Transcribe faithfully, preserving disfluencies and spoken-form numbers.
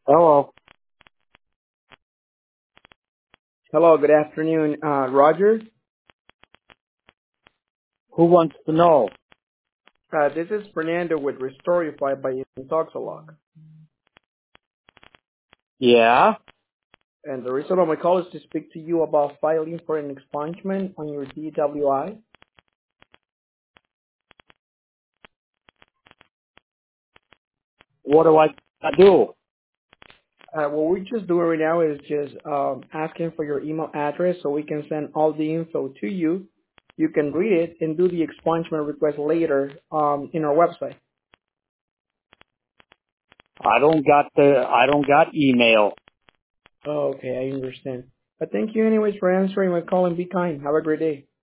Hello. Hello, good afternoon, uh, Roger. Who wants to know? Uh, this is Fernando with Restorify by Intoxalog. Yeah? And the reason of my call is to speak to you about filing for an expungement on your D W I. What do I do? Uh, what we're just doing right now is just um, asking for your email address so we can send all the info to you. You can read it and do the expungement request later um, in our website. I don't got the, I don't got email. Oh, okay, I understand. But thank you anyways for answering my call and be kind. Have a great day.